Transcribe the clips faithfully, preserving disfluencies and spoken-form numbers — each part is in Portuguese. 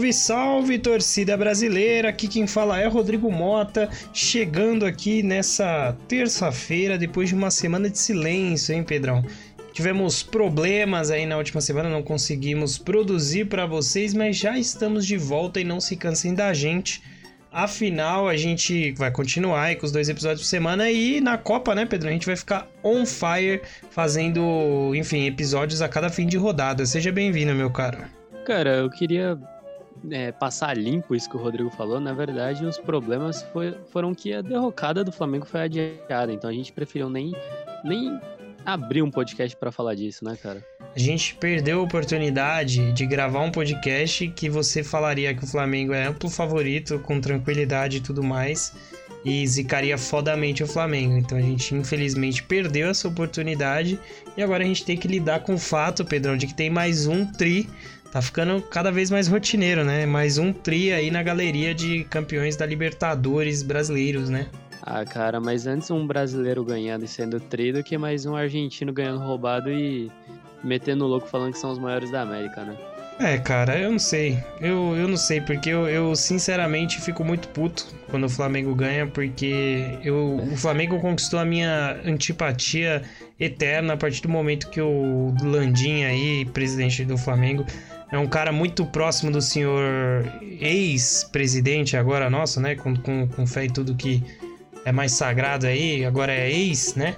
Salve, salve, torcida brasileira! Aqui quem fala é Rodrigo Mota, chegando aqui nessa terça-feira, depois de uma semana de silêncio, hein, Pedrão? Tivemos problemas aí na última semana, não conseguimos produzir para vocês, mas já estamos de volta e não se cansem da gente. Afinal, a gente vai continuar aí com os dois episódios por semana e na Copa, né, Pedro? A gente vai ficar on fire fazendo, enfim, episódios a cada fim de rodada. Seja bem-vindo, meu caro. Cara, eu queria é, passar limpo isso que o Rodrigo falou. Na verdade, os problemas foi, foram que a derrocada do Flamengo foi adiada. Então a gente preferiu nem, nem abrir um podcast pra falar disso, né, cara? A gente perdeu a oportunidade de gravar um podcast que você falaria que o Flamengo é amplo favorito, com tranquilidade e tudo mais, e zicaria fodamente o Flamengo. Então a gente, infelizmente, perdeu essa oportunidade e agora a gente tem que lidar com o fato, Pedrão, de que tem mais um tri. Tá ficando cada vez mais rotineiro, né? Mais um tri aí na galeria de campeões da Libertadores brasileiros, né? Ah, cara, mas antes um brasileiro ganhando e sendo tri do que mais um argentino ganhando roubado e metendo louco falando que são os maiores da América, né? É, cara, eu não sei. Eu, eu não sei, porque eu, eu sinceramente fico muito puto quando o Flamengo ganha, porque eu, o Flamengo conquistou a minha antipatia eterna a partir do momento que o Landim aí, presidente do Flamengo, é um cara muito próximo do senhor ex-presidente agora nosso, né? Com, com, com fé em tudo que é mais sagrado aí, agora é ex, né?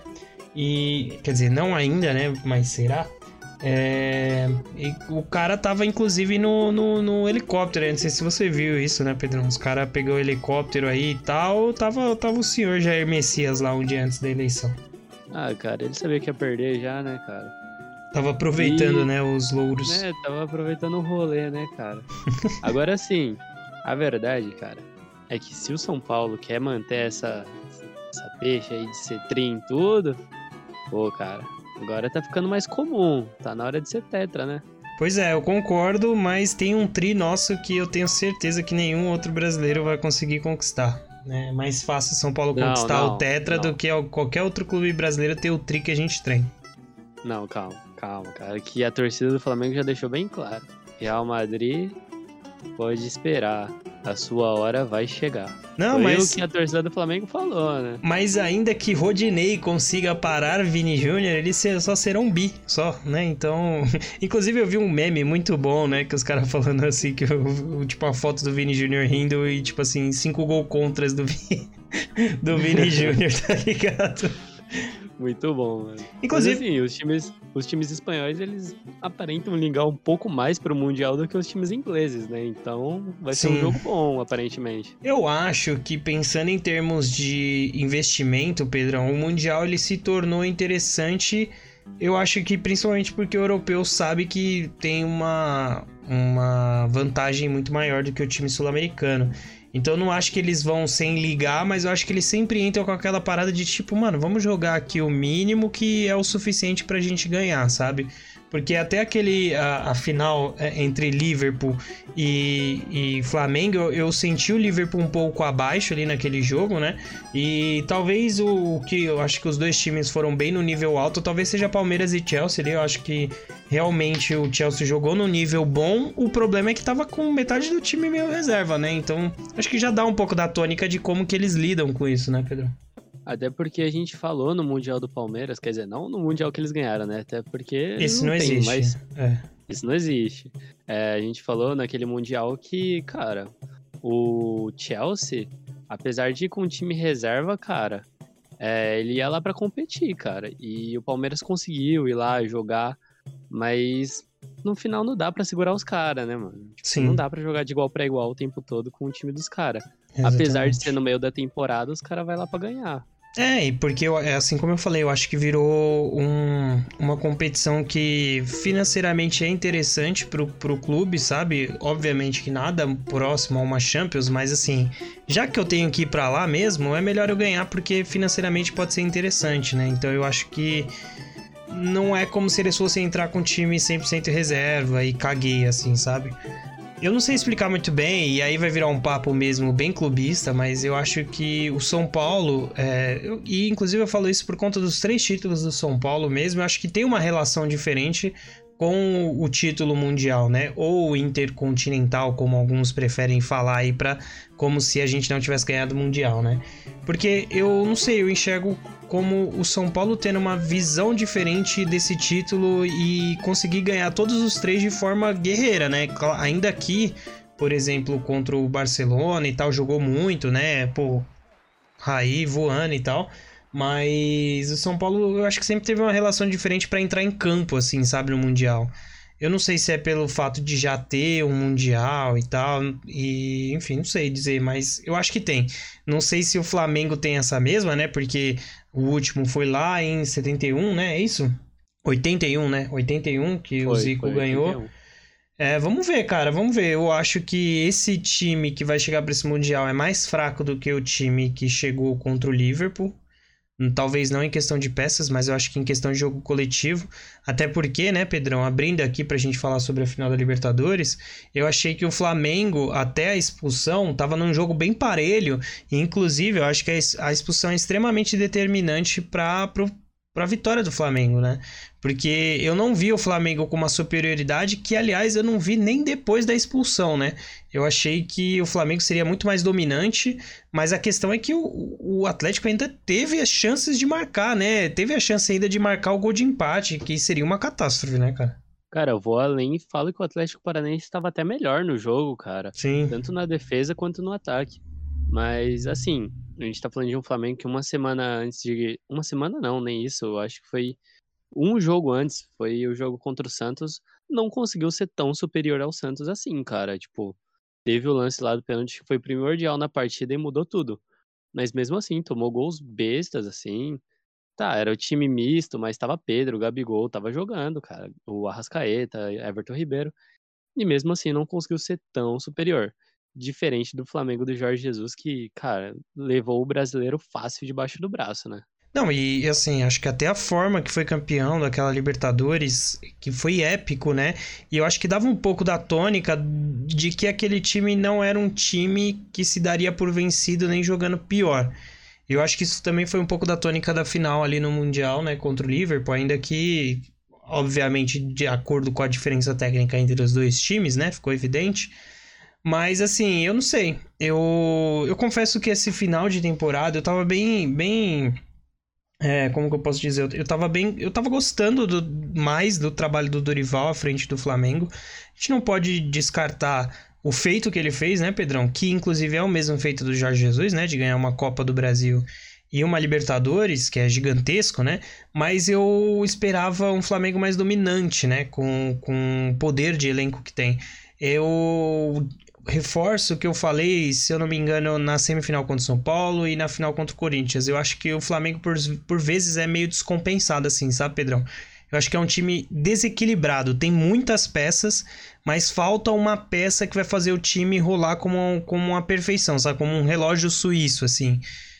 E, quer dizer, não ainda, né? Mas será? É, e o cara tava inclusive no, no, no helicóptero, não sei se você viu isso, né, Pedrão? Os caras pegou o helicóptero aí e tal, tava, tava o senhor Jair Messias lá um dia antes da eleição. Ah, cara, ele sabia que ia perder já, né, cara? Tava aproveitando, e, né, os louros. É, tava aproveitando o rolê, né, cara? Agora sim, a verdade, cara, é que se o São Paulo quer manter essa, essa peixe aí de ser tri em tudo, pô, cara, agora tá ficando mais comum, tá na hora de ser tetra, né? Pois é, eu concordo, mas tem um tri nosso que eu tenho certeza que nenhum outro brasileiro vai conseguir conquistar. É mais fácil São Paulo não, conquistar não, o tetra não. do que qualquer outro clube brasileiro ter o tri que a gente tem. Não, calma, calma, cara, que a torcida do Flamengo já deixou bem claro. Real Madrid pode esperar, a sua hora vai chegar. Não, Foi mas o que a torcida do Flamengo falou, né? Mas ainda que Rodinei consiga parar Vini Júnior, eles só serão bi, só, né? Então, inclusive eu vi um meme muito bom, né? Que os caras falando assim, que eu, tipo, uma foto do Vini Júnior rindo e, tipo assim, cinco gol contras do, Vi... do Vini Júnior, tá ligado? Muito bom, mano. Inclusive, mas, assim, os times, os times espanhóis, eles aparentam ligar um pouco mais pro Mundial do que os times ingleses, né? Então, vai ser sim, um jogo bom, aparentemente. Eu acho que, pensando em termos de investimento, Pedrão, o Mundial ele se tornou interessante. Eu acho que principalmente porque o europeu sabe que tem uma, uma vantagem muito maior do que o time sul-americano. Então eu não acho que eles vão sem ligar, mas eu acho que eles sempre entram com aquela parada de tipo, mano, vamos jogar aqui o mínimo que é o suficiente pra gente ganhar, sabe? Porque até aquele, a, a final entre Liverpool e, e Flamengo, eu, eu senti o Liverpool um pouco abaixo ali naquele jogo, né? E talvez o, o que eu acho que os dois times foram bem no nível alto, talvez seja Palmeiras e Chelsea ali. Eu acho que realmente o Chelsea jogou no nível bom. O problema é que tava com metade do time meio reserva, né? Então acho que já dá um pouco da tônica de como que eles lidam com isso, né, Pedro? Até porque a gente falou no Mundial do Palmeiras, quer dizer, não no Mundial que eles ganharam, né? Até porque Isso não, não tem, existe. Mas é. Isso não existe. É, a gente falou naquele Mundial que, cara, o Chelsea, apesar de ir com um time reserva, cara, é, ele ia lá pra competir, cara. E o Palmeiras conseguiu ir lá jogar, mas no final não dá pra segurar os caras, né, mano? Tipo, Sim. Não dá pra jogar de igual pra igual o tempo todo com o time dos caras. Apesar de ser no meio da temporada, os caras vão lá pra ganhar. É, e porque, eu, assim como eu falei, eu acho que virou um, uma competição que financeiramente é interessante pro, pro clube, sabe? Obviamente que nada próximo a uma Champions, mas assim, já que eu tenho que ir pra lá mesmo, é melhor eu ganhar porque financeiramente pode ser interessante, né? Então eu acho que não é como se eles fossem entrar com time cem por cento reserva e caguei, assim, sabe? Eu não sei explicar muito bem, e aí vai virar um papo mesmo bem clubista, mas eu acho que o São Paulo, é, eu, e inclusive eu falo isso por conta dos três títulos do São Paulo mesmo, eu acho que tem uma relação diferente com o título mundial, né? Ou intercontinental, como alguns preferem falar aí, pra, como se a gente não tivesse ganhado o mundial, né? Porque eu não sei, eu enxergo como o São Paulo tendo uma visão diferente desse título e conseguir ganhar todos os três de forma guerreira, né? Ainda que, por exemplo, contra o Barcelona e tal, jogou muito, né? Pô, Raí voando e tal. Mas o São Paulo, eu acho que sempre teve uma relação diferente para entrar em campo, assim, sabe, no Mundial. Eu não sei se é pelo fato de já ter um Mundial e tal, e enfim, não sei dizer, mas eu acho que tem. Não sei se o Flamengo tem essa mesma, né? Porque o último foi lá em setenta e um, né? É isso? oitenta e um, né? oitenta e um que o Foi, Zico foi oitenta e ganhou. um. É, vamos ver, cara, vamos ver. Eu acho que esse time que vai chegar para esse Mundial é mais fraco do que o time que chegou contra o Liverpool. Talvez não em questão de peças, mas eu acho que em questão de jogo coletivo. Até porque, né, Pedrão, abrindo aqui pra gente falar sobre a final da Libertadores, eu achei que o Flamengo, até a expulsão, tava num jogo bem parelho. E, inclusive, eu acho que a expulsão é extremamente determinante para para a vitória do Flamengo, né? Porque eu não vi o Flamengo com uma superioridade que, aliás, eu não vi nem depois da expulsão, né? Eu achei que o Flamengo seria muito mais dominante, mas a questão é que o, o Atlético ainda teve as chances de marcar, né? Teve a chance ainda de marcar o gol de empate, que seria uma catástrofe, né, cara? Cara, eu vou além e falo que o Atlético Paranaense estava até melhor no jogo, cara. Sim. Tanto na defesa quanto no ataque. Mas, assim, a gente tá falando de um Flamengo que uma semana antes de. Uma semana não, nem isso. Eu acho que foi um jogo antes. Foi o jogo contra o Santos. Não conseguiu ser tão superior ao Santos assim, cara. Tipo, teve o lance lá do pênalti que foi primordial na partida e mudou tudo. Mas mesmo assim, tomou gols bestas, assim. Tá, era o time misto, mas tava Pedro, o Gabigol, tava jogando, cara. O Arrascaeta, Everton Ribeiro. E mesmo assim não conseguiu ser tão superior. Diferente do Flamengo do Jorge Jesus, que, cara, levou o brasileiro fácil debaixo do braço, né? Não, e assim, acho que até a forma que foi campeão daquela Libertadores, que foi épico, né? E eu acho que dava um pouco da tônica de que aquele time não era um time que se daria por vencido nem jogando pior. Eu acho que isso também foi um pouco da tônica da final ali no Mundial, né? Contra o Liverpool, ainda que, obviamente, de acordo com a diferença técnica entre os dois times, né? Ficou evidente. Mas assim, eu não sei. Eu, eu confesso que esse final de temporada eu tava bem, bem é, como que eu posso dizer? Eu, eu tava bem. Eu tava gostando do, mais do trabalho do Dorival à frente do Flamengo. A gente não pode descartar o feito que ele fez, né, Pedrão? Que inclusive é o mesmo feito do Jorge Jesus, né? De ganhar uma Copa do Brasil e uma Libertadores, que é gigantesco, né? Mas eu esperava um Flamengo mais dominante, né? Com, com o poder de elenco que tem. Eu reforço o que eu falei, se eu não me engano, na semifinal contra o São Paulo e na final contra o Corinthians. Eu acho que o Flamengo, por, por vezes, é meio descompensado, assim, sabe, Pedrão? Eu acho que é um time desequilibrado. Tem muitas peças, mas falta uma peça que vai fazer o time rolar como, como uma perfeição, sabe? Como um relógio suíço, assim.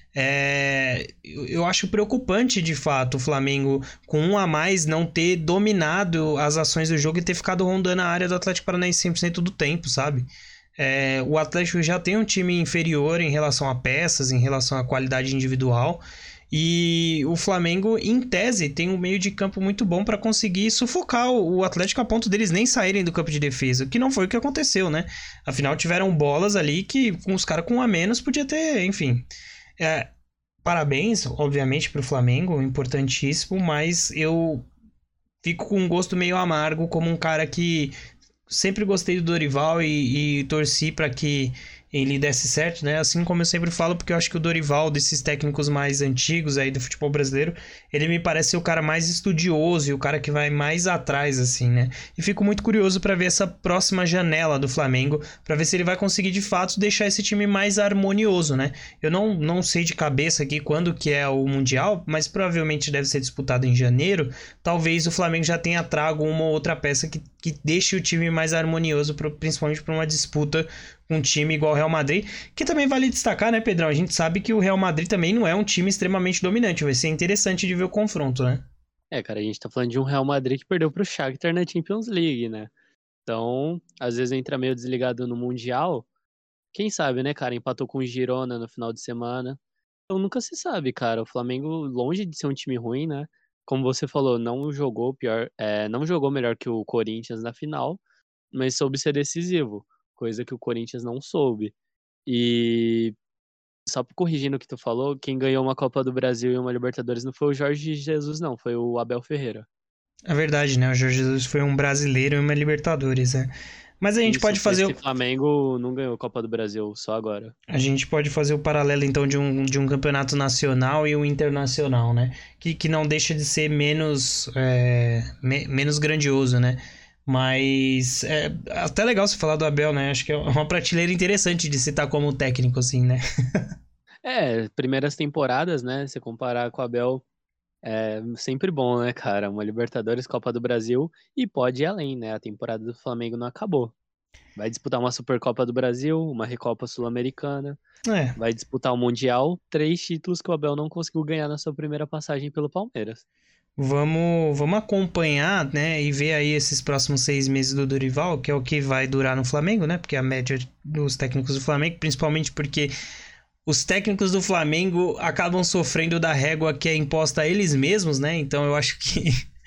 É, eu acho preocupante, de fato, o Flamengo, com um a mais, não ter dominado as ações do jogo e ter ficado rondando a área do Atlético Paranaense cem por cento do tempo, sabe? É, o Atlético já tem um time inferior em relação a peças, em relação à qualidade individual. E o Flamengo, em tese, tem um meio de campo muito bom para conseguir sufocar o Atlético a ponto deles nem saírem do campo de defesa, que não foi o que aconteceu, né? Afinal, tiveram bolas ali que com os caras com um a menos podia ter, enfim. É, parabéns, obviamente, para o Flamengo, importantíssimo, mas eu fico com um gosto meio amargo como um cara que sempre gostei do Dorival e, e torci para que ele desse certo, né? Assim como eu sempre falo, porque eu acho que o Dorival, desses técnicos mais antigos aí do futebol brasileiro, ele me parece ser o cara mais estudioso e o cara que vai mais atrás, assim, né? E fico muito curioso para ver essa próxima janela do Flamengo, para ver se ele vai conseguir de fato deixar esse time mais harmonioso, né? Eu não, não sei de cabeça aqui quando que é o Mundial, mas provavelmente deve ser disputado em janeiro. Talvez o Flamengo já tenha trago uma ou outra peça que, que deixe o time mais harmonioso, principalmente para uma disputa com um time igual ao Real Madrid, que também vale destacar, né, Pedrão? A gente sabe que o Real Madrid também não é um time extremamente dominante, vai ser interessante de ver o confronto, né? É, cara, a gente tá falando de um Real Madrid que perdeu pro Shakhtar na Champions League, né? Então, às vezes entra meio desligado no Mundial. Quem sabe, né, cara? Empatou com o Girona no final de semana. Então nunca se sabe, cara. O Flamengo, longe de ser um time ruim, né? como você falou, não jogou pior, é, não jogou melhor que o Corinthians na final, mas soube ser decisivo, coisa que o Corinthians não soube. E só corrigindo o que tu falou, quem ganhou uma Copa do Brasil e uma Libertadores não foi o Jorge Jesus, não, foi o Abel Ferreira. É verdade, né? O Jorge Jesus foi um brasileiro e uma Libertadores, né? Mas a gente Isso, pode fazer esse o... Flamengo não ganhou Copa do Brasil só agora. A gente pode fazer o paralelo, então, de um, de um campeonato nacional e um internacional, né? Que, que não deixa de ser menos, é, me- menos grandioso, né? Mas é até legal você falar do Abel, né? Acho que é uma prateleira interessante de citar como técnico, assim, né? É, primeiras temporadas, né? Se comparar com o Abel, é sempre bom, né, cara? Uma Libertadores, Copa do Brasil e pode ir além, né? A temporada do Flamengo não acabou. Vai disputar uma Supercopa do Brasil, uma Recopa Sul-Americana, É, vai disputar o Mundial, três títulos que o Abel não conseguiu ganhar na sua primeira passagem pelo Palmeiras. vamos, vamos acompanhar, né? E ver aí esses próximos seis meses do Dorival, que é o que vai durar no Flamengo, né? Porque a média dos técnicos do Flamengo, principalmente porque os técnicos do Flamengo acabam sofrendo da régua que é imposta a eles mesmos, né? Então eu acho que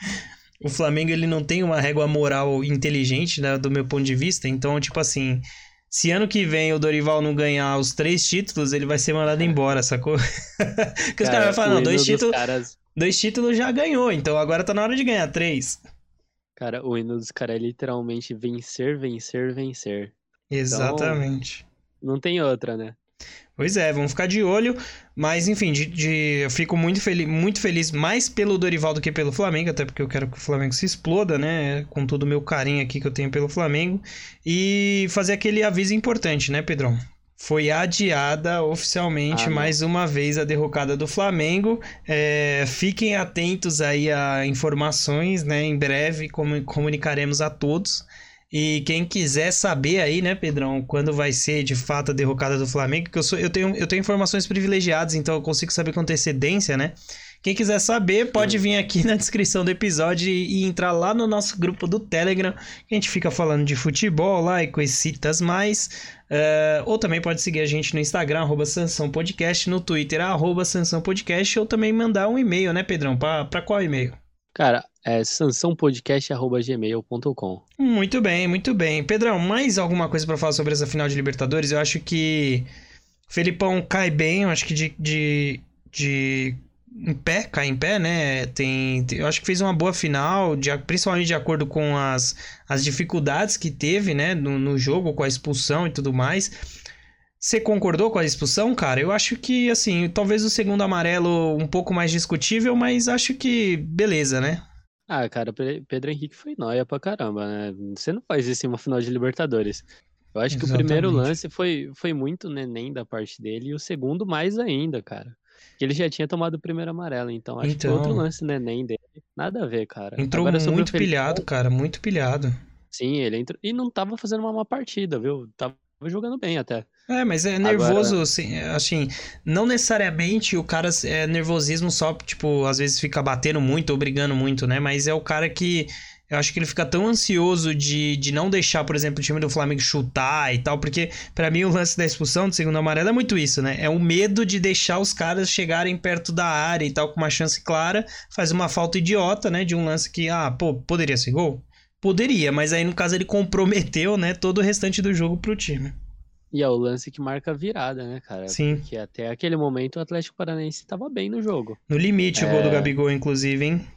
o Flamengo ele não tem uma régua moral inteligente, né, do meu ponto de vista. Então, tipo assim, se ano que vem o Dorival não ganhar os três títulos, ele vai ser mandado embora, sacou? Porque os caras vão falar, o não, hino dois dos títulos, caras, dois títulos já ganhou, então agora tá na hora de ganhar três. cara, o hino dos caras é literalmente vencer, vencer, vencer. Então, Exatamente. não tem outra, né? Pois é, vamos ficar de olho. Mas, enfim, de, de- eu fico muito, fel muito feliz mais pelo Dorival do que pelo Flamengo, até porque eu quero que o Flamengo se exploda, né? Com todo o meu carinho aqui que eu tenho pelo Flamengo. E fazer aquele aviso importante, né, Pedrão? Foi adiada oficialmente Ah, não. mais uma vez a derrocada do Flamengo. É, fiquem atentos aí a informações, né? Em breve comu- comunicaremos a todos. E quem quiser saber aí, né, Pedrão, quando vai ser de fato a derrocada do Flamengo, que eu, sou, eu, tenho, eu tenho informações privilegiadas, então eu consigo saber com antecedência, né? Quem quiser saber, pode Hum. vir aqui na descrição do episódio e, e entrar lá no nosso grupo do Telegram, que a gente fica falando de futebol lá e coisitas mais. Uh, ou também pode seguir a gente no Instagram, arroba Sansão Podcast, no Twitter, arroba Sansão Podcast, ou também mandar um e-mail, né, Pedrão? Pra, pra qual e-mail? Cara, é sansãopodcast arroba gmail ponto com. Muito bem, muito bem. Pedrão, mais alguma coisa pra falar sobre essa final de Libertadores? Eu acho que Felipão cai bem, eu acho que de, de, de em pé, cai em pé, né? Tem, tem- eu acho que fez uma boa final, de, principalmente de acordo com as, as dificuldades que teve, né, no, no jogo, com a expulsão e tudo mais. Você concordou com a expulsão, cara? Eu acho que, assim, talvez o segundo amarelo um pouco mais discutível, mas acho que beleza, né? Ah, cara, Pe- Pedro Henrique foi nóia pra caramba, né? Você não faz isso em uma final de Libertadores. Eu acho que o primeiro Exatamente. lance foi, foi muito neném da parte dele e o segundo mais ainda, cara. Que ele já tinha tomado o primeiro amarelo, então acho que foi outro Então, lance neném dele. Nada a ver, cara. entrou Agora sobre o muito Felipe, pilhado, cara, muito pilhado. sim, ele entrou e não tava fazendo uma má partida, viu? Tava jogando bem até. É, mas é Agora, nervoso, assim, é, assim, não necessariamente o cara é nervosismo só, tipo, às vezes fica batendo muito ou brigando muito, né? Mas é o cara que, eu acho que ele fica tão ansioso de, de não deixar, por exemplo, o time do Flamengo chutar e tal, porque pra mim o lance da expulsão do segundo amarelo é muito isso, né? É o medo de deixar os caras chegarem perto da área e tal, com uma chance clara, faz uma falta idiota, né? De um lance que, ah, pô, poderia ser gol? Poderia, mas aí no caso ele comprometeu, né, todo o restante do jogo pro time. e é o lance que marca a virada, né, cara? Sim. Porque até aquele momento o Atlético Paranaense tava bem no jogo. No limite o gol do É, Gabigol, inclusive, hein?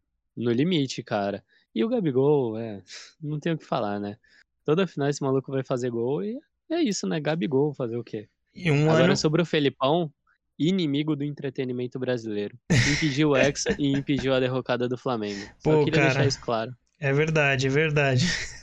no limite, cara. E o Gabigol, é, não tem o que falar, né? Toda final esse maluco vai fazer gol e é isso, né? Gabigol, fazer o quê? E um Agora ano. sobre o Felipão, inimigo do entretenimento brasileiro. Impediu o Hexa e impediu a derrocada do Flamengo. Só Pô, queria deixar cara, isso claro. é verdade, é verdade.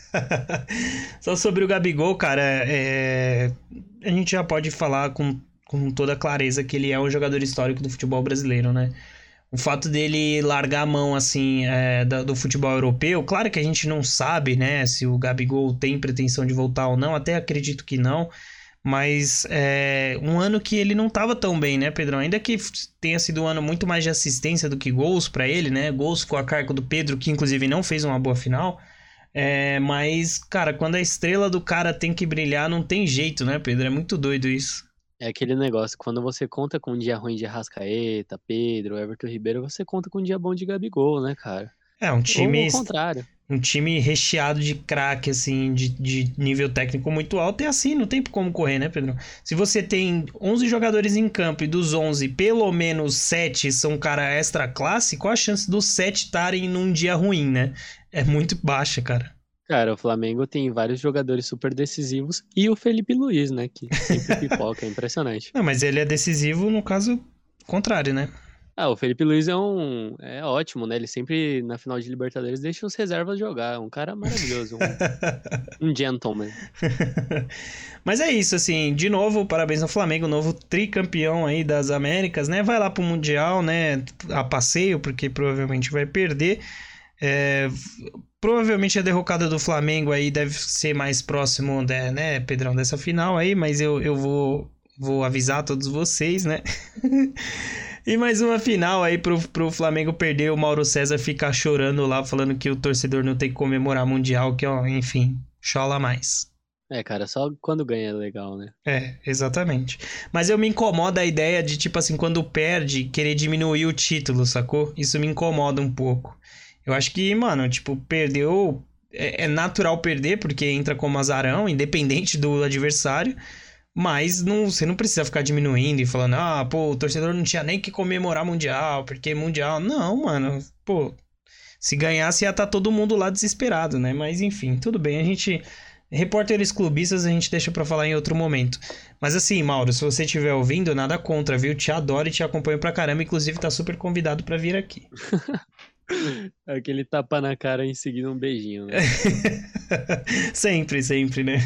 Só sobre o Gabigol, cara, é... a gente já pode falar com, com toda clareza que ele é um jogador histórico do futebol brasileiro, né? O fato dele largar a mão, assim, é, da- do futebol europeu, claro que a gente não sabe, né, se o Gabigol tem pretensão de voltar ou não, até acredito que não, mas é um ano que ele não tava tão bem, né, Pedrão? Ainda que tenha sido um ano muito mais de assistência do que gols pra ele, né? Gols ficou a cargo do Pedro, que inclusive não fez uma boa final. É, mas, cara, quando a estrela do cara tem que brilhar, não tem jeito, né, Pedro? É muito doido isso. É aquele negócio, quando você conta com um dia ruim de Arrascaeta, Pedro, Everton Ribeiro, você conta com um dia bom de Gabigol, né, cara? É, um Ou time o contrário. um time recheado de craque, assim, de, de nível técnico muito alto, é assim, não tem como correr, né, Pedro? Se você tem onze jogadores em campo e dos onze, pelo menos sete são cara extra classe, qual a chance dos sete estarem num dia ruim, né? É muito baixa, cara. Cara, o Flamengo tem vários jogadores super decisivos e o Felipe Luiz, né, que sempre pipoca, é impressionante. Não, mas ele é decisivo no caso contrário, né? Ah, o Felipe Luiz é um é ótimo, né? Ele sempre na final de Libertadores deixa os reservas jogar, é um cara maravilhoso, um, um gentleman. Mas é isso, assim, de novo, parabéns ao Flamengo, novo tricampeão aí das Américas, né? Vai lá pro Mundial, né? A passeio, porque provavelmente vai perder. É, provavelmente a derrocada do Flamengo aí deve ser mais próximo, né, né, Pedrão, dessa final aí, mas eu, eu vou, vou avisar todos vocês, né? E mais uma final aí pro, pro Flamengo perder, o Mauro César ficar chorando lá, falando que o torcedor não tem que comemorar Mundial, que, ó, enfim, chola mais. É, cara, só quando ganha é legal, né? É, exatamente. Mas eu me incomoda a ideia de, tipo assim, quando perde, querer diminuir o título, sacou? Isso me incomoda um pouco. Eu acho que, mano, tipo, perdeu. É, é natural perder, porque entra como azarão, independente do adversário. Mas não, você não precisa ficar diminuindo e falando, ah, pô, o torcedor não tinha nem que comemorar Mundial, porque Mundial. Não, mano, pô. Se ganhasse, ia estar todo mundo lá desesperado, né? Mas enfim, tudo bem. A gente. Repórteres clubistas a gente deixa pra falar em outro momento. Mas assim, Mauro, se você estiver ouvindo, nada contra, viu? Te adoro e te acompanho pra caramba. Inclusive, tá super convidado pra vir aqui. Aquele tapa na cara em seguida um beijinho, né? Sempre, sempre, né?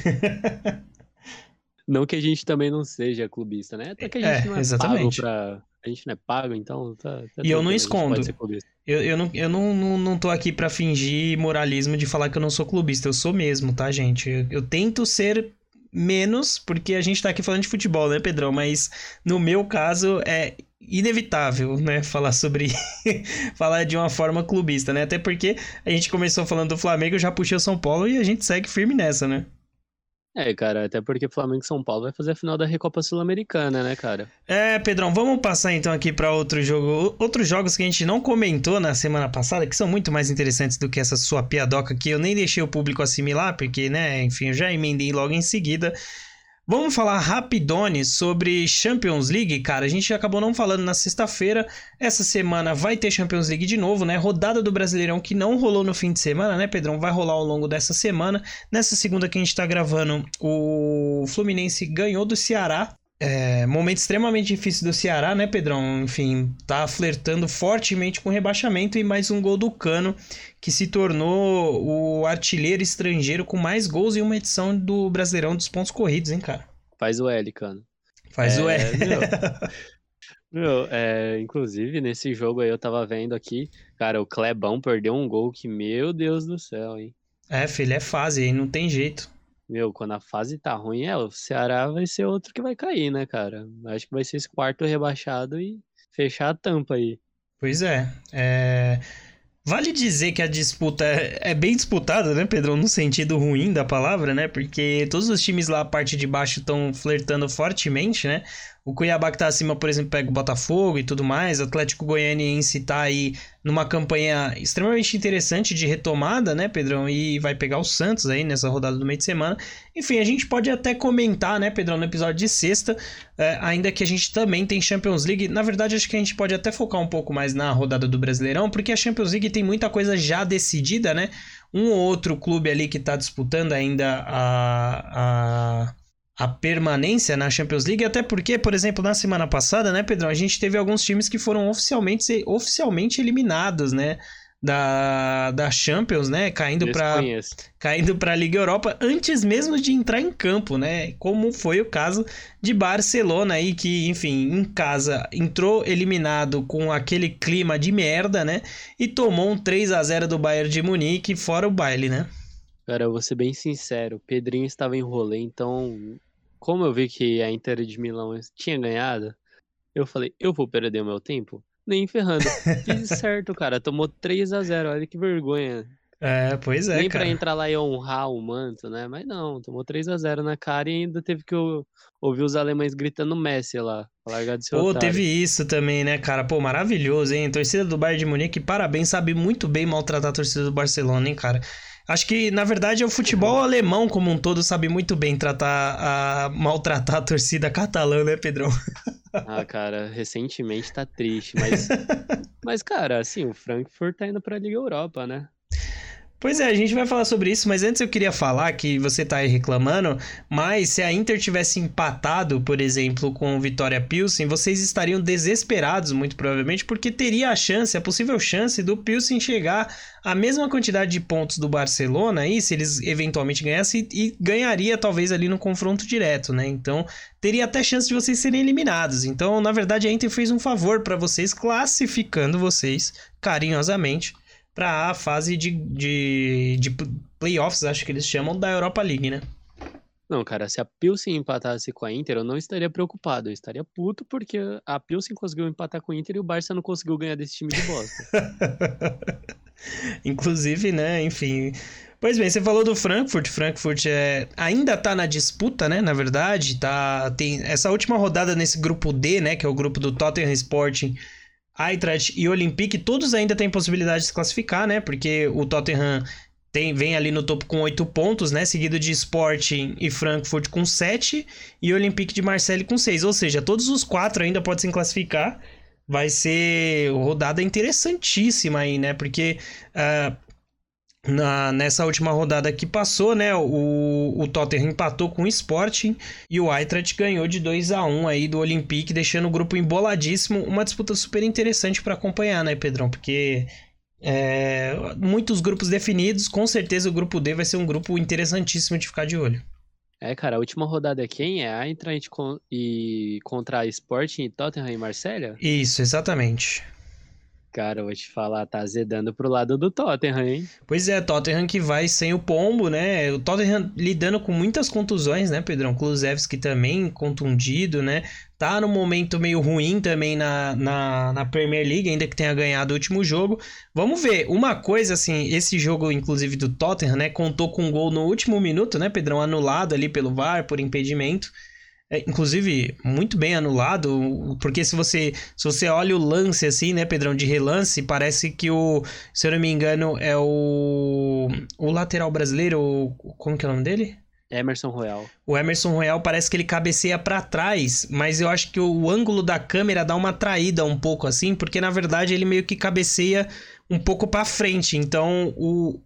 Não que a gente também não seja clubista, né? Até que a gente É, não é pago exatamente. pra. A gente não é pago, então tá, tá E eu não tranquilo, a gente pode escondo. ser clubista. Eu, eu, não, eu não, não, não tô aqui pra fingir moralismo de falar que eu não sou clubista. Eu sou mesmo, tá, gente? Eu, eu tento ser menos, porque a gente tá aqui falando de futebol, né, Pedrão? Mas no meu caso é inevitável, né, falar sobre falar de uma forma clubista, né? Até porque a gente começou falando do Flamengo, eu já puxei o São Paulo e a gente segue firme nessa, né? É, cara, até porque Flamengo e São Paulo vai fazer a final da Recopa Sul-Americana, né, cara? É, Pedrão, vamos passar então aqui para outro jogo, outros jogos que a gente não comentou na semana passada, que são muito mais interessantes do que essa sua piadoca que eu nem deixei o público assimilar, porque, né, enfim, eu já emendei logo em seguida. Vamos falar rapidone sobre Champions League, cara. A gente acabou não falando na sexta-feira. Essa semana vai ter Champions League de novo, né? Rodada do Brasileirão que não rolou no fim de semana, né, Pedrão? Vai rolar ao longo dessa semana. Nessa segunda que a gente tá gravando, o Fluminense ganhou do Ceará. É, momento extremamente difícil do Ceará, né, Pedrão? Enfim, tá flertando fortemente com o rebaixamento e mais um gol do Cano, que se tornou o artilheiro estrangeiro com mais gols em uma edição do Brasileirão dos pontos corridos, hein, cara? Faz o L, cara. Faz É, o E. meu, meu, é, inclusive, nesse jogo aí eu tava vendo aqui, cara, o Clebão perdeu um gol que, meu Deus do céu, hein? É, filho, é fase aí, não tem jeito. Meu, quando a fase tá ruim, é, o Ceará vai ser outro que vai cair, né, cara? Acho que vai ser esse quarto rebaixado e fechar a tampa aí. Pois é, é... Vale dizer que a disputa é é bem disputada, né, Pedrão? No sentido ruim da palavra, né? Porque todos os times lá, a parte de baixo, estão flertando fortemente, né? O Cuiabá que tá acima, por exemplo, pega o Botafogo e tudo mais. O Atlético Goianiense tá aí numa campanha extremamente interessante de retomada, né, Pedrão? E vai pegar o Santos aí nessa rodada do meio de semana. Enfim, a gente pode até comentar, né, Pedrão, no episódio de sexta, é, ainda que a gente também tem Champions League. Na verdade, acho que a gente pode até focar um pouco mais na rodada do Brasileirão, porque a Champions League tem muita coisa já decidida, né? Um ou outro clube ali que tá disputando ainda a... a a permanência na Champions League, até porque, por exemplo, na semana passada, né, Pedrão, a gente teve alguns times que foram oficialmente, oficialmente eliminados, né, da, da Champions, né, caindo para caindo para a Liga Europa antes mesmo de entrar em campo, né, como foi o caso de Barcelona aí, que, enfim, em casa entrou eliminado com aquele clima de merda, né, e tomou um três a zero do Bayern de Munique, fora o baile, né. Cara, eu vou ser bem sincero, o Pedrinho estava em rolê, então, como eu vi que a Inter de Milão tinha ganhado, eu falei, eu vou perder o meu tempo? Nem ferrando. Fiz certo, cara, tomou três a zero, olha que vergonha. É, pois é, Nem cara. pra entrar lá e honrar o manto, né? Mas não, tomou três a zero na cara e ainda teve que eu, ouvir os alemães gritando Messi lá. Largar de ser Pô, teve otário. isso também, né, cara? Pô, maravilhoso, hein? Torcida do Bayern de Munique, parabéns, sabe muito bem maltratar a torcida do Barcelona, hein, cara? Acho que, na verdade, é o futebol alemão como um todo sabe muito bem tratar a maltratar a torcida catalã, né, Pedrão? Ah, cara, recentemente tá triste, mas, mas cara, assim, o Frankfurt tá indo pra Liga Europa, né? Pois é, a gente vai falar sobre isso, mas antes eu queria falar que você tá aí reclamando, mas se a Inter tivesse empatado, por exemplo, com o Vitória Pilsen, vocês estariam desesperados, muito provavelmente, porque teria a chance, a possível chance do Pilsen chegar à mesma quantidade de pontos do Barcelona aí, se eles eventualmente ganhassem, e ganharia talvez ali no confronto direto, né? Então, teria até chance de vocês serem eliminados. Então, na verdade, a Inter fez um favor para vocês, classificando vocês carinhosamente para a fase de, de, de playoffs, acho que eles chamam, da Europa League, né? Não, cara, se a Pilsen empatasse com a Inter, eu não estaria preocupado. Eu estaria puto porque a Pilsen conseguiu empatar com a Inter e o Barça não conseguiu ganhar desse time de bosta. Inclusive, né, enfim. Pois bem, você falou do Frankfurt. Frankfurt é, ainda tá na disputa, né? Na verdade, tá, tem essa última rodada nesse grupo D, né? Que é o grupo do Tottenham Sporting, Eintracht e Olympique, todos ainda têm possibilidade de se classificar, né? Porque o Tottenham tem, vem ali no topo com oito pontos, né? Seguido de Sporting e Frankfurt com sete e Olympique de Marseille com seis. Ou seja, todos os quatro ainda podem se classificar. Vai ser rodada interessantíssima aí, né? Porque uh, na, nessa última rodada que passou, né? O, o Tottenham empatou com o Sporting e o Eintracht ganhou de dois a um aí do Olympique, deixando o grupo emboladíssimo. Uma disputa super interessante para acompanhar, né, Pedrão? Porque é, muitos grupos definidos, com certeza o grupo D vai ser um grupo interessantíssimo de ficar de olho. É, cara, a última rodada é quem? É a Eintracht con- e contra a Sporting e Tottenham e Marselha? Isso, exatamente. Cara, eu vou te falar, tá azedando pro lado do Tottenham, hein? Pois é, Tottenham que vai sem o Pombo, né? O Tottenham lidando com muitas contusões, né, Pedrão? Kulusevski também contundido, né? Tá num momento meio ruim também na, na, na Premier League, ainda que tenha ganhado o último jogo. Vamos ver, uma coisa assim, esse jogo, inclusive, do Tottenham, né? Contou com um gol no último minuto, né, Pedrão? Anulado ali pelo V A R, por impedimento. É, inclusive, muito bem anulado, porque se você, se você olha o lance assim, né, Pedrão, de relance, parece que o, se eu não me engano, é o, o lateral brasileiro, o, como que é o nome dele? Emerson Royal. O Emerson Royal parece que ele cabeceia pra trás, mas eu acho que o ângulo da câmera dá uma traída um pouco assim, porque na verdade ele meio que cabeceia um pouco pra frente, então o,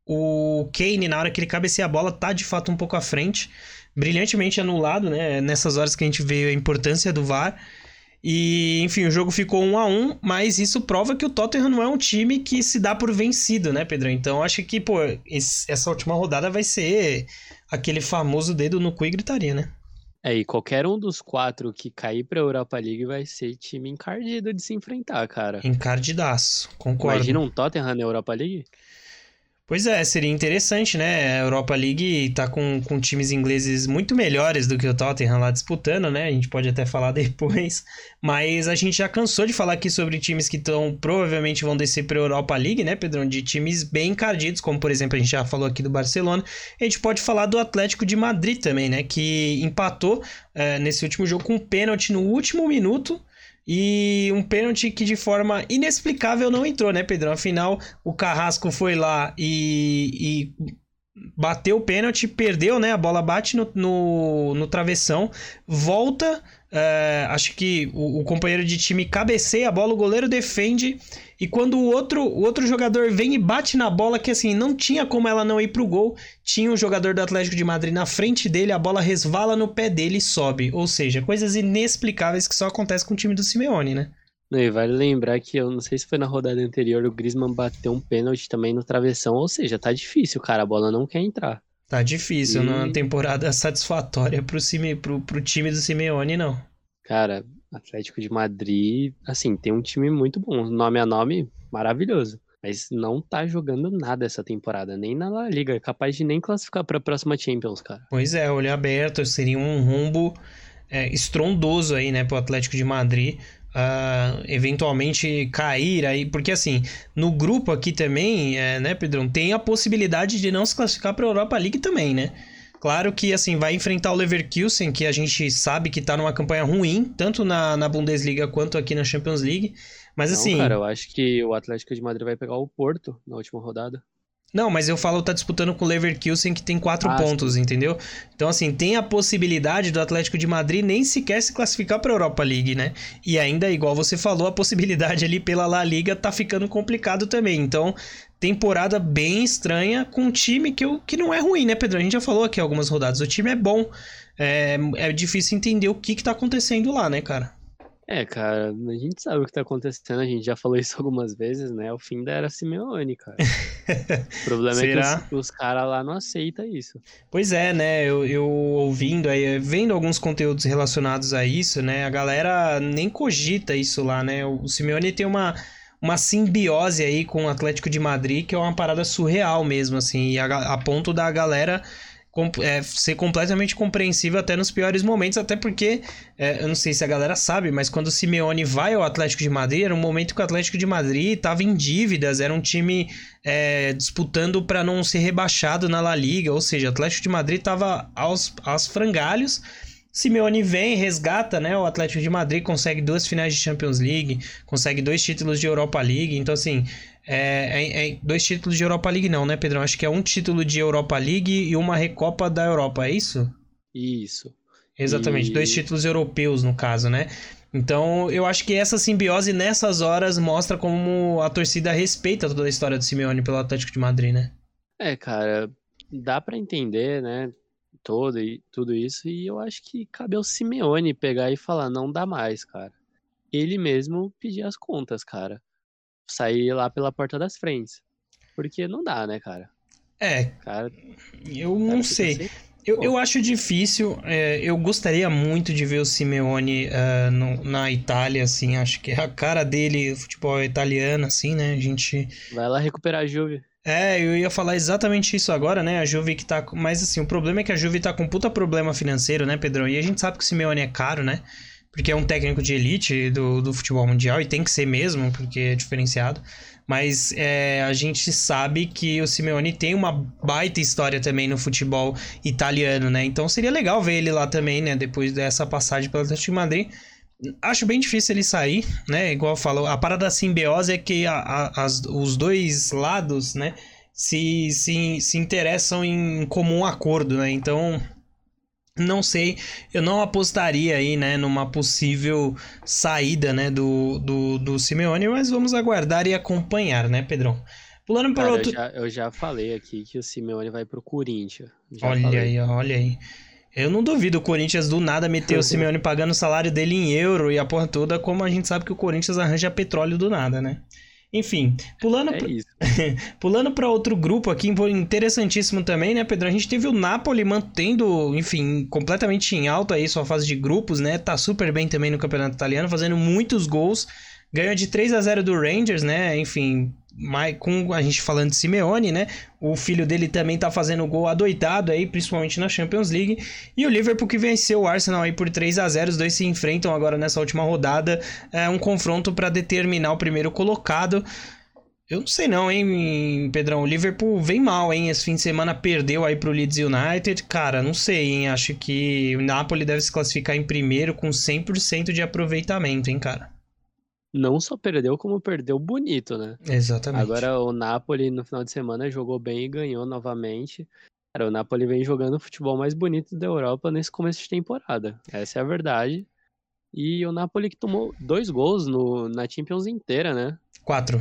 o Kane, na hora que ele cabeceia a bola, tá de fato um pouco à frente, brilhantemente anulado, né? Nessas horas que a gente vê a importância do V A R. E, enfim, o jogo ficou um a um, mas isso prova que o Tottenham não é um time que se dá por vencido, né, Pedrão? Então, acho que, pô, esse, essa última rodada vai ser aquele famoso dedo no cu e gritaria, né? É, e qualquer um dos quatro que cair pra Europa League vai ser time encardido de se enfrentar, cara. Encardidaço, concordo. Imagina um Tottenham na Europa League? Pois é, seria interessante, né? A Europa League tá com, com times ingleses muito melhores do que o Tottenham lá disputando, né? A gente pode até falar depois. Mas a gente já cansou de falar aqui sobre times que tão, provavelmente vão descer pra Europa League, né, Pedrão? De times bem encardidos, como por exemplo a gente já falou aqui do Barcelona. A gente pode falar do Atlético de Madrid também, né? Que empatou é, nesse último jogo com um pênalti no último minuto. E um pênalti que de forma inexplicável não entrou, né, Pedrão? Afinal, o Carrasco foi lá e, e bateu o pênalti, perdeu, né? A bola bate no, no, no travessão, volta, é, acho que o, o companheiro de time cabeceia a bola, o goleiro defende, e quando o outro, o outro jogador vem e bate na bola, que assim, não tinha como ela não ir pro gol, tinha um jogador do Atlético de Madrid na frente dele, a bola resvala no pé dele e sobe. Ou seja, coisas inexplicáveis que só acontecem com o time do Simeone, né? E vale lembrar que, eu não sei se foi na rodada anterior, o Griezmann bateu um pênalti também no travessão, ou seja, tá difícil, cara, a bola não quer entrar. Tá difícil, E- numa temporada satisfatória pro, Sime, pro, pro time do Simeone, não. Cara, Atlético de Madrid, assim, tem um time muito bom, nome a nome, maravilhoso. Mas não tá jogando nada essa temporada, nem na La Liga, é capaz de nem classificar pra próxima Champions, cara. Pois é, olho aberto, seria um rumbo é, estrondoso aí, né, pro Atlético de Madrid. uh, eventualmente cair aí, porque assim, no grupo aqui também, é, né, Pedrão, tem a possibilidade de não se classificar para a Europa League também, né? Claro que, assim, vai enfrentar o Leverkusen, que a gente sabe que tá numa campanha ruim, tanto na, na Bundesliga quanto aqui na Champions League, mas Não, assim... cara, eu acho que o Atlético de Madrid vai pegar o Porto na última rodada. Não, mas eu falo tá disputando com o Leverkusen, que tem quatro Ah, pontos, sim. entendeu? Então, assim, tem a possibilidade do Atlético de Madrid nem sequer se classificar para a Europa League, né? E ainda, igual você falou, a possibilidade ali pela La Liga tá ficando complicado também. Então, temporada bem estranha com um time que, eu, que não é ruim, né, Pedro? A gente já falou aqui algumas rodadas. O time é bom. É, é difícil entender o que que tá acontecendo lá, né, cara? É, cara, a gente sabe o que tá acontecendo, a gente já falou isso algumas vezes, né? O fim da era Simeone, cara. O problema é que os, Será? os caras lá não aceitam isso. Pois é, né? Eu, eu ouvindo aí, vendo alguns conteúdos relacionados a isso, né? A galera nem cogita isso lá, né? O Simeone tem uma, uma simbiose aí com o Atlético de Madrid, que é uma parada surreal mesmo, assim, e a, a ponto da galera com- é, ser completamente compreensível até nos piores momentos, até porque, é, eu não sei se a galera sabe, mas quando o Simeone vai ao Atlético de Madrid, era um momento que o Atlético de Madrid estava em dívidas, era um time é, disputando para não ser rebaixado na La Liga, ou seja, o Atlético de Madrid estava aos, aos frangalhos. Simeone vem, resgata, né? O Atlético de Madrid consegue duas finais de Champions League, consegue dois títulos de Europa League. Então, assim, é, é- é dois títulos de Europa League não, né, Pedrão? Acho que é um título de Europa League e uma Recopa da Europa, é isso? Isso. Exatamente, dois E títulos europeus, no caso, né? Então, eu acho que essa simbiose nessas horas mostra como a torcida respeita toda a história do Simeone pelo Atlético de Madrid, né? é, cara, dá pra entender, né? Todo e tudo isso, e eu acho que cabe ao Simeone pegar e falar, não dá mais, cara. Ele mesmo pedir as contas, cara. Sair lá pela porta das frentes. Porque não dá, né, cara? É, Cara, eu o não cara fica sei. sem. Eu, Pô, eu acho difícil. É, eu gostaria muito de ver o Simeone ah, no- na Itália, assim. Acho que é a cara dele, o futebol italiano, assim, né? A gente. vai lá recuperar a Juve. É, eu ia falar exatamente isso agora, né? A Juve que tá. com- Mas assim, o problema é que a Juve tá com um puta problema financeiro, né, Pedrão? E a gente sabe que o Simeone é caro, né? Porque é um técnico de elite do, do futebol mundial e tem que ser mesmo, porque é diferenciado. Mas é, a gente sabe que o Simeone tem uma baita história também no futebol italiano, né? Então seria legal ver ele lá também, né? Depois dessa passagem pelo Atlético de Madrid. Acho bem difícil ele sair, né? Igual falou, a parada da simbiose é que a- a- as- os dois lados, né? Se, se, se interessam em comum acordo, né? Então, não sei, eu não apostaria aí, né, numa possível saída, né, do, do, do Simeone, mas vamos aguardar e acompanhar, né, Pedrão? Pulando para Cara, eu outro... já, eu já falei aqui que o Simeone vai pro Corinthians. Já Olha falei. aí, olha aí. Eu não duvido o Corinthians do nada meter o Simeone pagando o salário dele em euro e a porra toda, como a gente sabe que o Corinthians arranja petróleo do nada, né? Enfim, pulando É pra... isso. pulando para outro grupo aqui, interessantíssimo também, né, Pedro? A gente teve o Napoli mantendo, enfim, completamente em alta aí sua fase de grupos, né? Tá super bem também no Campeonato Italiano, fazendo muitos gols. Ganhou de três a zero do Rangers, né? Enfim, mais, com a gente falando de Simeone, né? O filho dele também tá fazendo gol adoidado aí, principalmente na Champions League. E o Liverpool que venceu o Arsenal aí por três a zero. Os dois se enfrentam agora nessa última rodada. É um confronto para determinar o primeiro colocado. Eu não sei não, hein, Pedrão? O Liverpool vem mal, hein? Esse fim de semana perdeu aí pro Leeds United. Cara, não sei, hein? Acho que o Napoli deve se classificar em primeiro com cem por cento de aproveitamento, hein, cara? Não só perdeu, como perdeu bonito, né? Exatamente. Agora o Napoli no final de semana jogou bem e ganhou novamente. Cara, o Napoli vem jogando o futebol mais bonito da Europa nesse começo de temporada. Essa é a verdade. E o Napoli que tomou dois gols no, na Champions inteira, né? Quatro.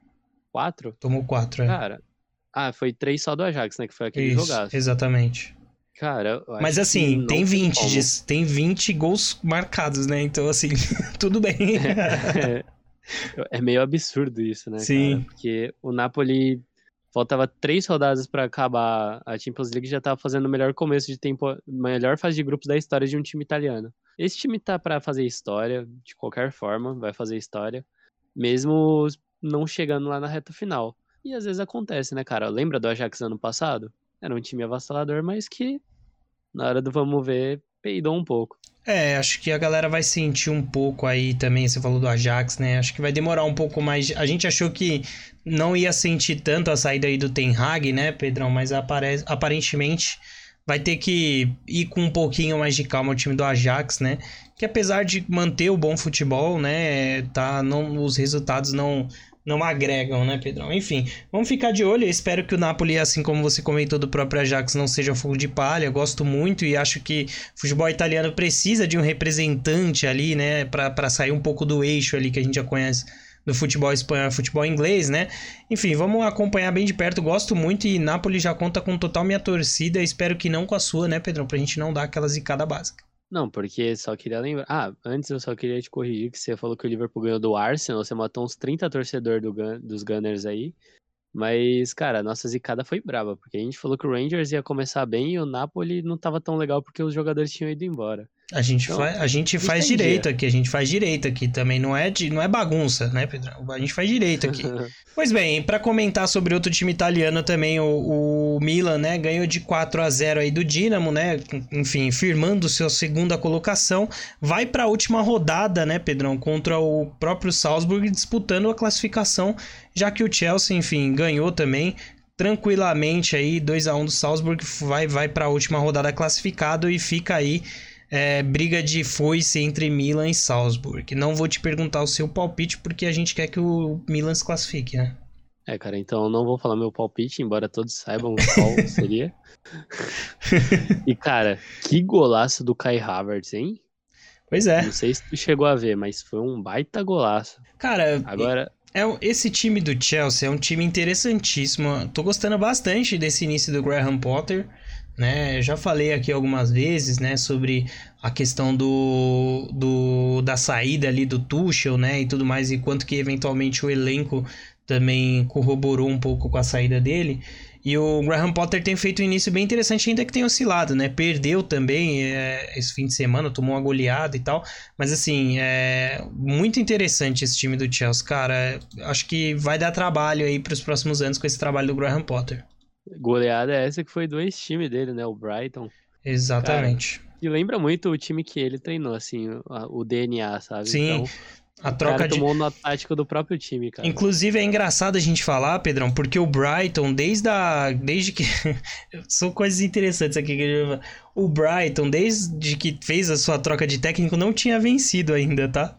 Quatro? Tomou quatro, é. Cara, ah, foi três só do Ajax, né? Que foi aquele Isso, jogaço. exatamente. Cara, eu Mas acho que assim, não tem tem vinte, como. de- tem vinte gols marcados, né? Então, assim, tudo bem. É meio absurdo isso, né, cara? Sim, Porque o Napoli faltava três rodadas pra acabar a Champions League e já tava fazendo o melhor começo de tempo, melhor fase de grupos da história de um time italiano. Esse time tá pra fazer história, de qualquer forma, vai fazer história, mesmo não chegando lá na reta final. E às vezes acontece, né, cara? Lembra do Ajax ano passado? Era um time avassalador, mas que na hora do vamos ver peidou um pouco. É, acho que a galera vai sentir um pouco aí também, você falou do Ajax, né? Acho que vai demorar um pouco mais. A gente achou que não ia sentir tanto a saída aí do Ten Hag, né, Pedrão? Mas apare... aparentemente vai ter que ir com um pouquinho mais de calma o time do Ajax, né? Que apesar de manter o bom futebol, né, tá, não, os resultados não... não agregam, né, Pedrão? Enfim, vamos ficar de olho. Eu espero que o Napoli, assim como você comentou do próprio Ajax, não seja fogo de palha. Eu gosto muito e acho que o futebol italiano precisa de um representante ali, né, para sair um pouco do eixo ali que a gente já conhece do futebol espanhol e futebol inglês, né? Enfim, vamos acompanhar bem de perto. Gosto muito e Napoli já conta com total minha torcida. Espero que não com a sua, né, Pedrão? Pra gente não dar aquela zicada básica. Não, porque só queria lembrar... Ah, antes eu só queria te corrigir que você falou que o Liverpool ganhou do Arsenal, você matou uns trinta torcedores do Gun... dos Gunners aí. Mas, cara, a nossa zicada foi brava, porque a gente falou que o Rangers ia começar bem e o Napoli não tava tão legal porque os jogadores tinham ido embora. A gente, Então, faz, a gente faz entendia. direito aqui, a gente faz direito aqui também, não é, de, não é bagunça, né, Pedrão? A gente faz direito aqui. Pois bem, para comentar sobre outro time italiano também, o, o Milan, né, ganhou de quatro a zero aí do Dinamo, né, enfim, firmando sua segunda colocação, vai para a última rodada, né, Pedrão, contra o próprio Salzburg, disputando a classificação, já que o Chelsea, enfim, ganhou também, tranquilamente aí, dois a um do Salzburg, vai, vai para a última rodada classificado e fica aí É, briga de foice entre Milan e Salzburg. Não vou te perguntar o seu palpite, porque a gente quer que o Milan se classifique, né? É, cara, então eu não vou falar meu palpite, embora todos saibam qual seria. E, cara, que golaço do Kai Havertz, hein? Pois é. Não sei se tu chegou a ver, mas foi um baita golaço. Cara, agora... é, esse time do Chelsea é um time interessantíssimo. Tô gostando bastante desse início do Graham Potter. Né, eu já falei aqui algumas vezes, né, sobre a questão do, do, da saída ali do Tuchel, né, e tudo mais, e quanto que eventualmente o elenco também corroborou um pouco com a saída dele. E o Graham Potter tem feito um início bem interessante, ainda que tenha oscilado, né, perdeu também é, esse fim de semana, tomou uma goleada e tal, mas assim, é muito interessante esse time do Chelsea, cara. Acho que vai dar trabalho aí para os próximos anos com esse trabalho do Graham Potter. Goleada é essa que foi do ex-time dele, né? O Brighton. Exatamente. Cara, e lembra muito o time que ele treinou, assim, o D N A, sabe? Sim, então, a o troca cara de... tomou no tático do próprio time, cara. Inclusive é engraçado a gente falar, Pedrão, porque o Brighton, desde a... Desde que... São coisas interessantes aqui que eu... O Brighton, desde que fez a sua troca de técnico, não tinha vencido ainda, tá?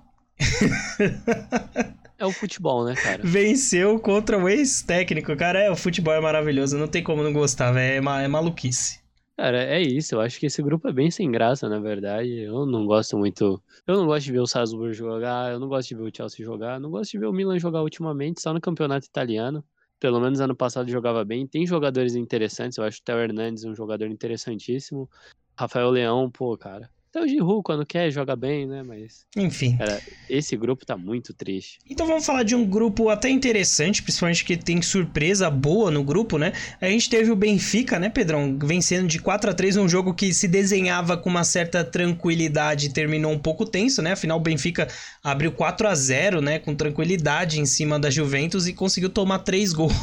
É o futebol, né, cara? Venceu contra o ex-técnico. Cara, é, o futebol é maravilhoso. Não tem como não gostar, velho. É, ma- é maluquice. Cara, é isso. Eu acho que esse grupo é bem sem graça, na verdade. Eu não gosto muito... Eu não gosto de ver o Salzburg jogar. Eu não gosto de ver o Chelsea jogar. Não gosto de ver o Milan jogar ultimamente, só no campeonato italiano. Pelo menos ano passado jogava bem. Tem jogadores interessantes. Eu acho o Theo Hernandes um jogador interessantíssimo. Rafael Leão, pô, cara... Até o Giroud, quando quer, joga bem, né? Mas... Enfim. Cara, esse grupo tá muito triste. Então vamos falar de um grupo até interessante, principalmente que tem surpresa boa no grupo, né? A gente teve o Benfica, né, Pedrão? Vencendo de quatro a três, um jogo que se desenhava com uma certa tranquilidade e terminou um pouco tenso, né? Afinal, o Benfica abriu quatro a zero, né? Com tranquilidade em cima da Juventus e conseguiu tomar três gols.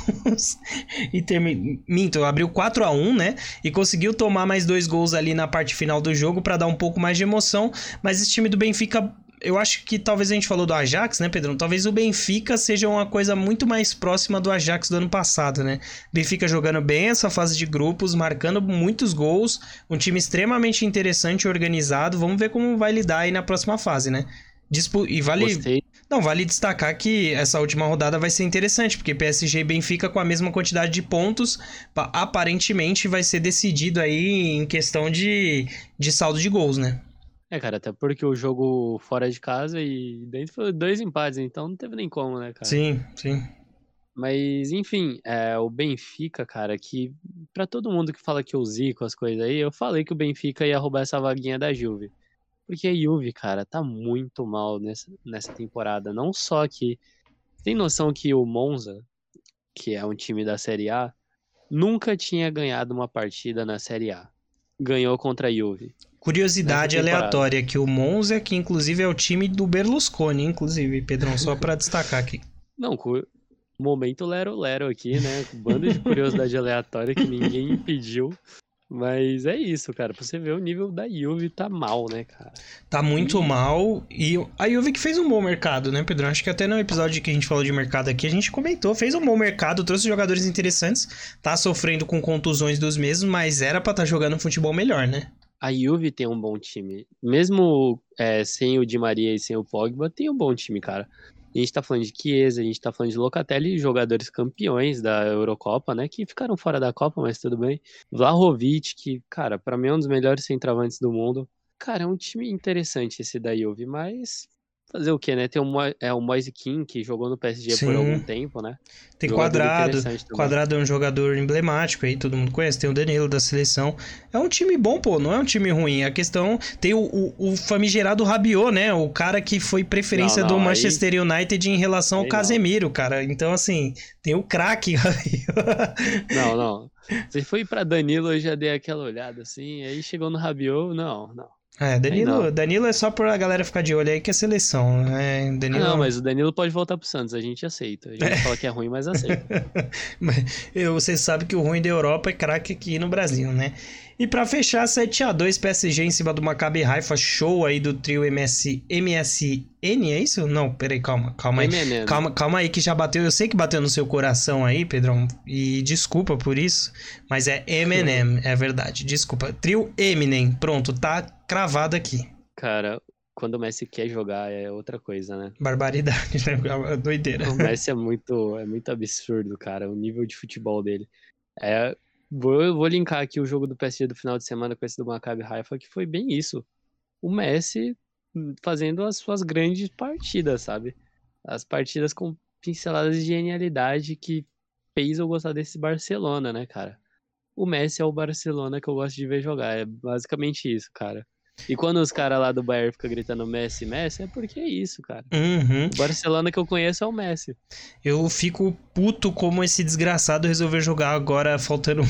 e terminou... Minto, abriu quatro a um, né? E conseguiu tomar mais dois gols ali na parte final do jogo para dar um pouco mais de emoção, mas esse time do Benfica, eu acho que talvez a gente falou do Ajax, né, Pedrão? Talvez o Benfica seja uma coisa muito mais próxima do Ajax do ano passado, né? Benfica jogando bem essa fase de grupos, marcando muitos gols, um time extremamente interessante e organizado. Vamos ver como vai lidar aí na próxima fase, né? Dispu- e vale... Gostei. Não, vale destacar que essa última rodada vai ser interessante, porque P S G e Benfica com a mesma quantidade de pontos, aparentemente vai ser decidido aí em questão de, de saldo de gols, né? É, cara, até porque o jogo fora de casa e dentro foi dois empates, então não teve nem como, né, cara? Sim, sim. Mas, enfim, é, o Benfica, cara, que pra todo mundo que fala que eu zico as coisas aí, eu falei que o Benfica ia roubar essa vaguinha da Juve. Porque a Juve, cara, tá muito mal nessa, nessa temporada. Não só que... Tem noção que o Monza, que é um time da Série A, nunca tinha ganhado uma partida na Série A. Ganhou contra a Juve. Curiosidade aleatória, que o Monza, que inclusive é o time do Berlusconi, inclusive, Pedrão, só pra destacar aqui. Não, momento lero-lero aqui, né? Bando de curiosidade aleatória que ninguém pediu. Mas é isso, cara. Pra você ver, o nível da Juve tá mal, né, cara? Tá muito e... mal. E a Juve que fez um bom mercado, né, Pedro? Acho que até no episódio que a gente falou de mercado aqui, a gente comentou. Fez um bom mercado, trouxe jogadores interessantes. Tá sofrendo com contusões dos mesmos, mas era pra estar tá jogando um futebol melhor, né? A Juve tem um bom time. Mesmo é, sem o Di Maria e sem o Pogba, tem um bom time, cara. A gente tá falando de Chiesa, a gente tá falando de Locatelli, jogadores campeões da Eurocopa, né? Que ficaram fora da Copa, mas tudo bem. Vlahovic, que, cara, pra mim é um dos melhores centroavantes do mundo. Cara, é um time interessante esse da Juve, mas fazer o quê, né? Tem o, Mo... é, o Moise Kean, que jogou no P S G Sim. por algum tempo, né? Tem Quadrado. Quadrado é um jogador emblemático aí, todo mundo conhece. Tem o Danilo da seleção. É um time bom, pô, não é um time ruim. A questão... Tem o, o, o famigerado Rabiot, né? O cara que foi preferência não, não, do Manchester aí... United em relação aí ao Casemiro, não. cara. Então, assim, tem o craque Rabiot. Não, não. Se foi pra Danilo, eu já dei aquela olhada, assim. Aí chegou no Rabiot, não, não. É, Danilo, Danilo é só pra galera ficar de olho aí que é seleção, né? Danilo... Ah, não, mas o Danilo pode voltar pro Santos, a gente aceita. A gente é. fala que é ruim, mas aceita. Mas você sabe que o ruim da Europa é craque aqui no Brasil, né? E pra fechar, sete a dois P S G em cima do Maccabi Haifa, show aí do trio M S, M S N, é isso? Não, peraí, calma, calma aí. M N N. Calma, calma aí que já bateu, eu sei que bateu no seu coração aí, Pedrão, e desculpa por isso, mas é Eminem, é verdade, desculpa. Trio Eminem, pronto, tá cravado aqui. Cara, quando o Messi quer jogar é outra coisa, né? Barbaridade, né? Doideira. O Messi é muito, é muito absurdo, cara, o nível de futebol dele. É... Vou, vou linkar aqui o jogo do P S G do final de semana com esse do Maccabi Haifa, que foi bem isso. O Messi fazendo as suas grandes partidas, sabe? As partidas com pinceladas de genialidade que fez eu gostar desse Barcelona, né, cara? O Messi é o Barcelona que eu gosto de ver jogar. É basicamente isso, cara. E quando os caras lá do Bayern ficam gritando Messi, Messi, é porque é isso, cara. Uhum. O Barcelona que eu conheço é o Messi. Eu fico puto como esse desgraçado resolveu jogar agora, faltando...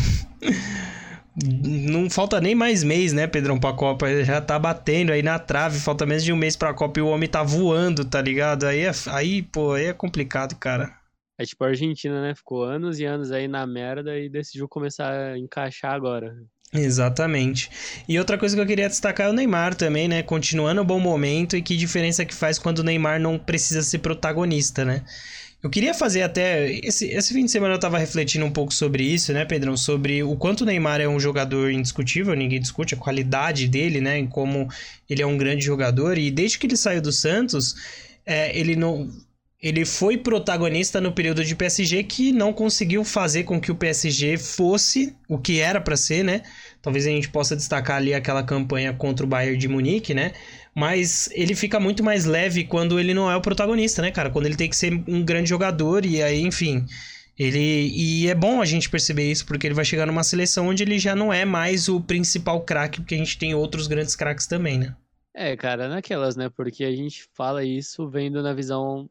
Não falta nem mais mês, né, Pedrão, pra Copa. Já tá batendo aí na trave, falta menos de um mês pra Copa e o homem tá voando, tá ligado? Aí, é... aí pô, aí é complicado, cara. É tipo a Argentina, né? Ficou anos e anos aí na merda e decidiu começar a encaixar agora. Exatamente. E outra coisa que eu queria destacar é o Neymar também, né? Continuando o bom momento e que diferença que faz quando o Neymar não precisa ser protagonista, né? Eu queria fazer até... Esse, esse fim de semana eu tava refletindo um pouco sobre isso, né, Pedrão? Sobre o quanto o Neymar é um jogador indiscutível, ninguém discute a qualidade dele, né? Em como ele é um grande jogador. E desde que ele saiu do Santos, é, ele não... Ele foi protagonista no período de P S G que não conseguiu fazer com que o P S G fosse o que era para ser, né? Talvez a gente possa destacar ali aquela campanha contra o Bayern de Munique, né? Mas ele fica muito mais leve quando ele não é o protagonista, né, cara? Quando ele tem que ser um grande jogador e aí, enfim... Ele... E é bom a gente perceber isso, porque ele vai chegar numa seleção onde ele já não é mais o principal craque, porque a gente tem outros grandes craques também, né? É, cara, naquelas, né? Porque a gente fala isso vendo na visão...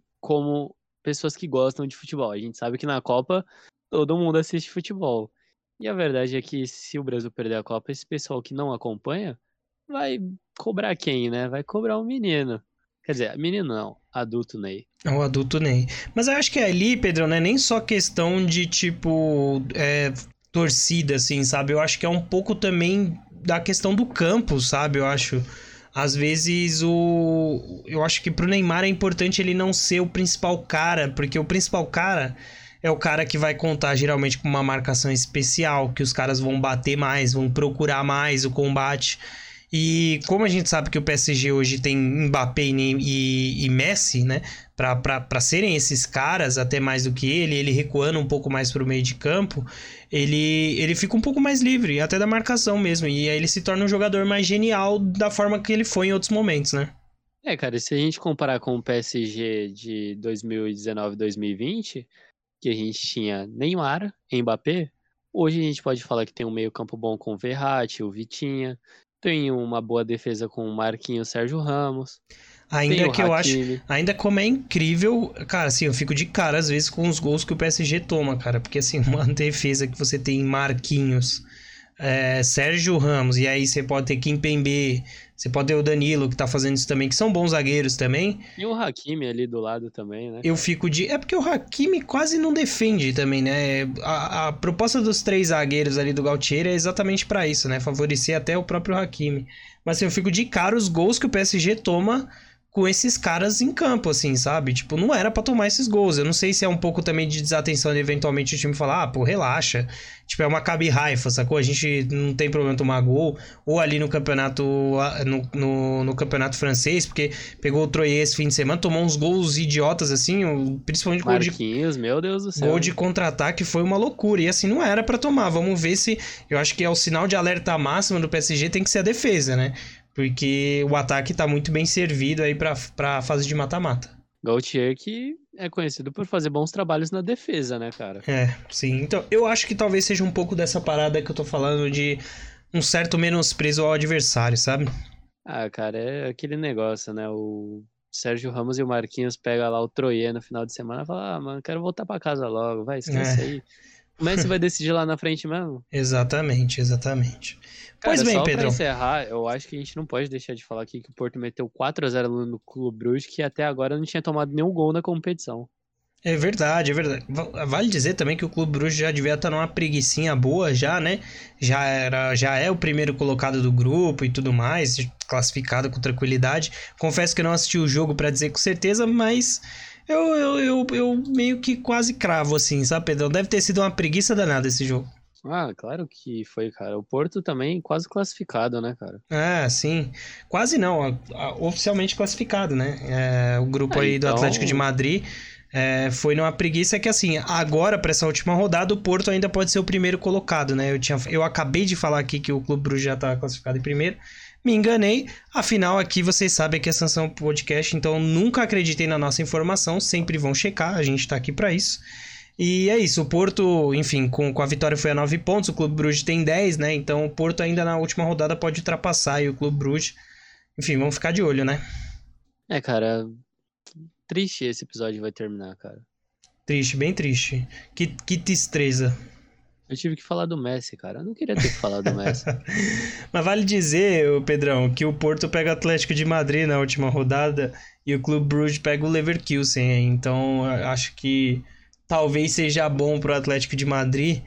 como pessoas que gostam de futebol. A gente sabe que na Copa todo mundo assiste futebol. E a verdade é que se o Brasil perder a Copa, esse pessoal que não acompanha vai cobrar quem, né? Vai cobrar o menino. Quer dizer, menino não, adulto Ney. É o adulto Ney. Mas eu acho que ali, Pedro, não é nem só questão de, tipo, é, torcida, assim, sabe? Eu acho que é um pouco também da questão do campo, sabe? Eu acho... Às vezes, o... eu acho que pro Neymar é importante ele não ser o principal cara, porque o principal cara é o cara que vai contar geralmente com uma marcação especial, que os caras vão bater mais, vão procurar mais o combate. E como a gente sabe que o P S G hoje tem Mbappé e, e Messi, né? Pra, pra, pra serem esses caras, até mais do que ele, ele recuando um pouco mais pro meio de campo, ele, ele fica um pouco mais livre, até da marcação mesmo. E aí ele se torna um jogador mais genial da forma que ele foi em outros momentos, né? É, cara, e se a gente comparar com o P S G de dois mil e dezenove, dois mil e vinte, que a gente tinha Neymar, Mbappé, hoje a gente pode falar que tem um meio campo bom com o Verratti, o Vitinha, tem uma boa defesa com o Marquinhos, Sérgio Ramos. Ainda que eu acho, ainda como é incrível, cara, assim, eu fico de cara às vezes com os gols que o P S G toma, cara, porque assim, uma defesa que você tem Marquinhos, é, Sérgio Ramos, e aí você pode ter Kimpembe, você pode ter o Danilo, que tá fazendo isso também, que são bons zagueiros também. E o Hakimi ali do lado também, né? Eu fico de... É porque o Hakimi quase não defende também, né? A, a proposta dos três zagueiros ali do Galtieri é exatamente pra isso, né? Favorecer até o próprio Hakimi. Mas assim, eu fico de cara os gols que o P S G toma com esses caras em campo, assim, sabe? Tipo, não era pra tomar esses gols. Eu não sei se é um pouco também de desatenção de eventualmente o time falar, ah, pô, relaxa. Tipo, é uma cabe-raifa, sacou? A gente não tem problema tomar gol. Ou ali no campeonato no, no, no campeonato francês, porque pegou o Troyes esse fim de semana, tomou uns gols idiotas, assim, principalmente gol de... Marquinhos, meu Deus do céu. Gol de contra-ataque foi uma loucura. E assim, não era pra tomar. Vamos ver se... Eu acho que é o sinal de alerta máximo do P S G tem que ser a defesa, né? Porque o ataque tá muito bem servido aí pra, pra fase de mata-mata. Gautier que é conhecido por fazer bons trabalhos na defesa, né, cara? É, sim. Então, eu acho que talvez seja um pouco dessa parada que eu tô falando de um certo menosprezo ao adversário, sabe? Ah, cara, é aquele negócio, né? O Sérgio Ramos e o Marquinhos pegam lá o Troyes no final de semana e falam, ah, mano, quero voltar pra casa logo, vai, esquece É. aí. O Messi vai decidir lá na frente mesmo? Exatamente, exatamente. Cara, Pois bem, só Pedrão. pra encerrar, eu acho que a gente não pode deixar de falar aqui que o Porto meteu quatro a zero no Clube Bruges, que até agora não tinha tomado nenhum gol na competição. É verdade, é verdade. Vale dizer também que o Clube Bruges já devia estar numa preguicinha boa já, né? Já, era, já é o primeiro colocado do grupo e tudo mais, classificado com tranquilidade. Confesso que eu não assisti o jogo pra dizer com certeza, mas eu, eu, eu, eu meio que quase cravo assim, sabe, Pedrão? Deve ter sido uma preguiça danada esse jogo. Ah, claro que foi, cara. O Porto também quase classificado, né, cara? Ah, sim. Quase não, a- a- oficialmente classificado, né? É, o grupo Ah, aí do então- Atlético de Madrid é, foi numa preguiça que, assim, agora, para essa última rodada, o Porto ainda pode ser o primeiro colocado, né? Eu, tinha, eu acabei de falar aqui que o Clube Bruges já tá classificado em primeiro. Me enganei, afinal aqui vocês sabem que é Sansão Podcast, então nunca acreditem na nossa informação, sempre vão checar, a gente tá aqui para isso. E é isso, o Porto, enfim, com, com a vitória foi a nove pontos, o Clube Bruges tem dez, né? Então o Porto ainda na última rodada pode ultrapassar aí o Clube Bruges. Enfim, vamos ficar de olho, né? É, cara, triste esse episódio vai terminar, cara. Triste, bem triste. Que, que tristeza. Eu tive que falar do Messi, cara. Eu não queria ter que falar do Messi. Mas vale dizer, ô Pedrão, que o Porto pega o Atlético de Madrid na última rodada e o Clube Bruges pega o Leverkusen. Hein? Então eu acho que talvez seja bom pro Atlético de Madrid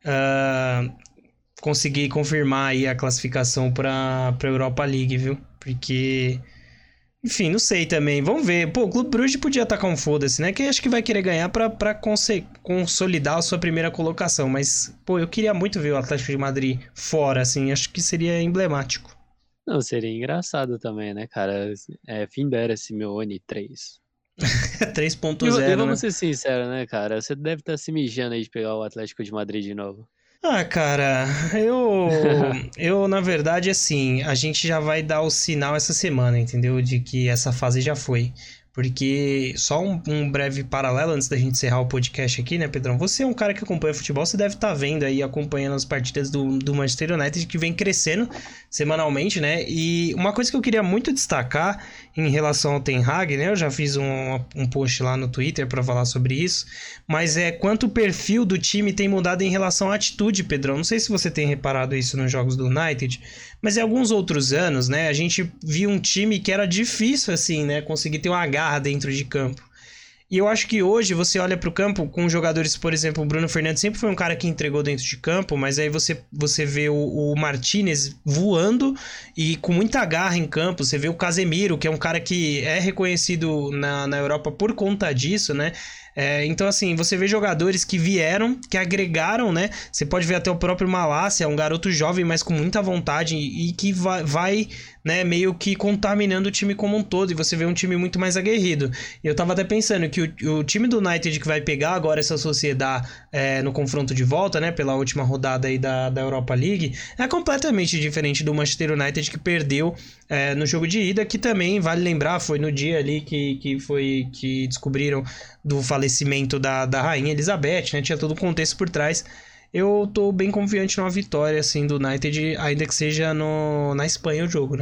uh, conseguir confirmar aí a classificação para a Europa League, viu? Porque, enfim, não sei também. Vamos ver. Pô, o Clube Bruges podia atacar um foda-se, né? Que acho que vai querer ganhar pra, pra conse- consolidar a sua primeira colocação. Mas, pô, eu queria muito ver o Atlético de Madrid fora, assim. Acho que seria emblemático. Não, seria engraçado também, né, cara? É, fim dera Simeone três. três ponto E, vo- e zero, né? vamos ser sinceros, né, cara? Você deve estar se mijando aí de pegar o Atlético de Madrid de novo. Ah, cara, eu, eu, na verdade, assim, a gente já vai dar o sinal essa semana, entendeu? De que essa fase já foi. Porque, só um, um breve paralelo antes da gente encerrar o podcast aqui, né, Pedrão? Você é um cara que acompanha futebol, você deve estar vendo aí, acompanhando as partidas do, do Manchester United, que vem crescendo semanalmente, né? E uma coisa que eu queria muito destacar em relação ao Ten Hag, né? Eu já fiz um, um post lá no Twitter para falar sobre isso, mas é quanto o perfil do time tem mudado em relação à atitude, Pedrão. Não sei se você tem reparado isso nos jogos do United, mas em alguns outros anos, né, a gente viu um time que era difícil, assim, né, conseguir ter uma garra dentro de campo. E eu acho que hoje você olha para o campo com jogadores, por exemplo, o Bruno Fernandes sempre foi um cara que entregou dentro de campo, mas aí você, você vê o, o Martinez voando e com muita garra em campo. Você vê o Casemiro, que é um cara que é reconhecido na, na Europa por conta disso, né? É, então, assim, você vê jogadores que vieram, que agregaram, né? Você pode ver até o próprio Malásia, um garoto jovem, mas com muita vontade e, e que vai, vai, né, meio que contaminando o time como um todo. E você vê um time muito mais aguerrido. E eu tava até pensando que o, o time do United que vai pegar agora essa Sociedad é, no confronto de volta, né? Pela última rodada aí da, da Europa League, é completamente diferente do Manchester United que perdeu é, no jogo de ida, que também, vale lembrar, foi no dia ali que, que, foi, que descobriram do falecimento da, da Rainha Elizabeth, né? Tinha todo o contexto por trás. Eu tô bem confiante numa vitória, assim, do United, ainda que seja no, na Espanha o jogo, né?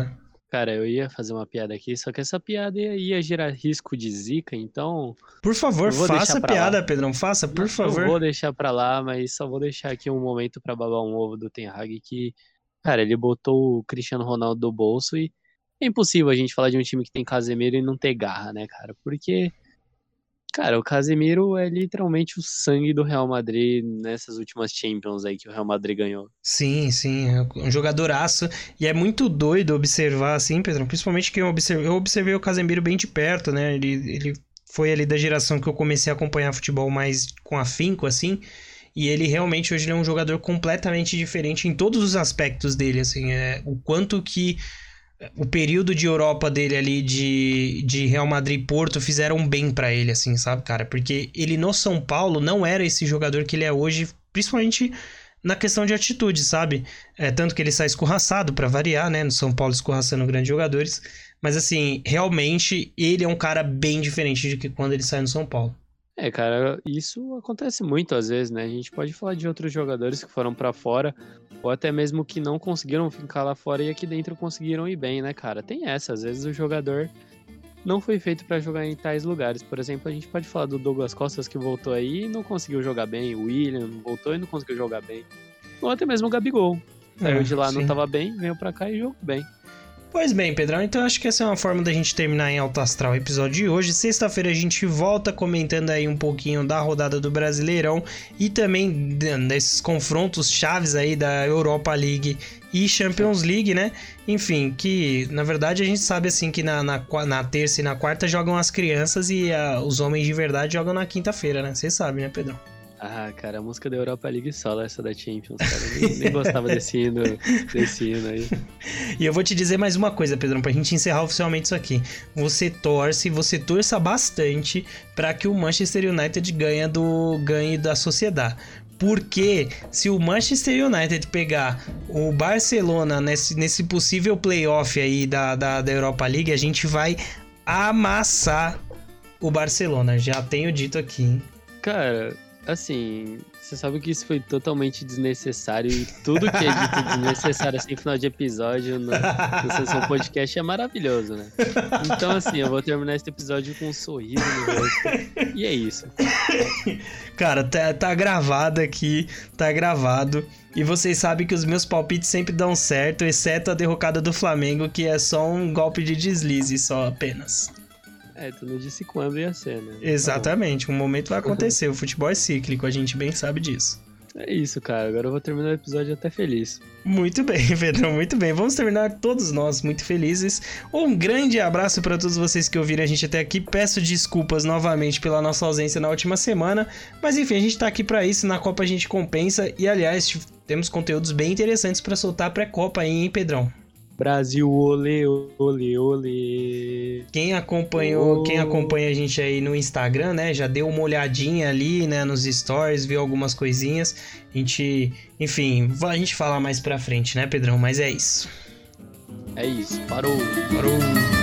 Cara, eu ia fazer uma piada aqui, só que essa piada ia, ia gerar risco de zica, então... Por favor, faça a piada, lá. Pedrão, faça, por não, favor. Não vou deixar pra lá, mas só vou deixar aqui um momento pra babar um ovo do Ten Hag, que, cara, ele botou o Cristiano Ronaldo do bolso e é impossível a gente falar de um time que tem Casemiro e não ter garra, né, cara? Porque, cara, o Casemiro é literalmente o sangue do Real Madrid nessas últimas Champions aí que o Real Madrid ganhou. Sim, sim, é um jogadoraço. E é muito doido observar, assim, Pedro, principalmente que eu observei, eu observei o Casemiro bem de perto, né? Ele, ele foi ali da geração que eu comecei a acompanhar futebol mais com afinco, assim. E ele realmente hoje ele é um jogador completamente diferente em todos os aspectos dele, assim. É, o quanto que o período de Europa dele ali, de, de Real Madrid e Porto, fizeram bem pra ele, assim, sabe, cara? Porque ele no São Paulo não era esse jogador que ele é hoje, principalmente na questão de atitude, sabe? É, tanto que ele sai escorraçado, pra variar, né? No São Paulo escorraçando grandes jogadores. Mas, assim, realmente, ele é um cara bem diferente de que quando ele sai no São Paulo. É, cara, isso acontece muito às vezes, né? A gente pode falar de outros jogadores que foram pra fora, ou até mesmo que não conseguiram ficar lá fora e aqui dentro conseguiram ir bem, né, cara? Tem essa, às vezes o jogador não foi feito pra jogar em tais lugares. Por exemplo, a gente pode falar do Douglas Costa que voltou aí e não conseguiu jogar bem, o William voltou e não conseguiu jogar bem, ou até mesmo o Gabigol. Saiu é, de lá, sim. Não tava bem, veio pra cá e jogou bem. Pois bem, Pedrão, então acho que essa é uma forma da gente terminar em alto astral o episódio de hoje. Sexta-feira a gente volta comentando aí um pouquinho da rodada do Brasileirão e também desses confrontos chaves aí da Europa League e Champions League, né? Enfim, que na verdade a gente sabe assim que na, na, na terça e na quarta jogam as crianças e uh, os homens de verdade jogam na quinta-feira, né? Você sabe, né, Pedrão? Ah, cara, a música da Europa League solo, essa da Champions, cara. Eu nem, nem gostava desse hino, desse hino aí. E eu vou te dizer mais uma coisa, Pedrão, pra gente encerrar oficialmente isso aqui. Você torce, você torça bastante pra que o Manchester United ganhe, do, ganhe da Sociedad. Porque se o Manchester United pegar o Barcelona nesse, nesse possível playoff aí da, da, da Europa League, a gente vai amassar o Barcelona. Já tenho dito aqui, hein? Cara... Assim, você sabe que isso foi totalmente desnecessário e tudo que é dito desnecessário assim no final de episódio no, no Sessão Podcast é maravilhoso, né? Então assim, eu vou terminar esse episódio com um sorriso no rosto e é isso. Cara, tá, tá gravado aqui, tá gravado e vocês sabem que os meus palpites sempre dão certo, exceto a derrocada do Flamengo, que é só um golpe de deslize, só apenas. É, tu não disse quando ia ser, né? Exatamente, um momento vai acontecer, o futebol é cíclico, a gente bem sabe disso. É isso, cara, agora eu vou terminar o episódio até feliz. Muito bem, Pedrão, muito bem. Vamos terminar todos nós muito felizes. Um grande abraço para todos vocês que ouviram a gente até aqui. Peço desculpas novamente pela nossa ausência na última semana, mas enfim, a gente tá aqui para isso, na Copa a gente compensa e aliás, temos conteúdos bem interessantes para soltar pré-Copa aí, hein, Pedrão? Brasil, ole, ole, ole. Quem acompanhou, oh. quem acompanha a gente aí no Instagram, né, já deu uma olhadinha ali, né, nos stories, viu algumas coisinhas. A gente, enfim, a gente fala mais pra frente, né, Pedrão? Mas é isso. É isso, parou. Parou.